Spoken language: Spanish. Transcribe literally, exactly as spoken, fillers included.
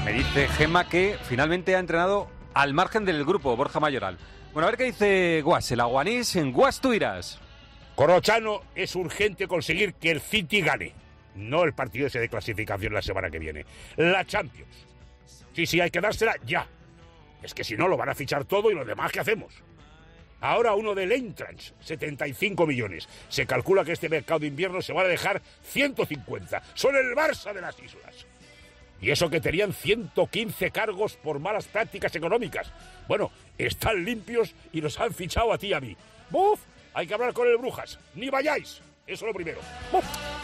Me dice Gemma que finalmente ha entrenado al margen del grupo, Borja Mayoral. Bueno, a ver qué dice Guas, el aguanís en Guas tú irás. Corrochano, es urgente conseguir que el City gane. No el partido ese de clasificación la semana que viene. La Champions. Sí, sí, hay que dársela ya. Es que si no lo van a fichar todo y lo demás, ¿qué hacemos? Ahora uno del Eintracht, setenta y cinco millones. Se calcula que este mercado de invierno se va a dejar ciento cincuenta. Son el Barça de las islas. Y eso que tenían ciento quince cargos por malas prácticas económicas. Bueno, están limpios y nos han fichado a ti y a mí. ¡Buf! Hay que hablar con el Brujas. Ni vayáis. Eso es lo primero. ¡Buf!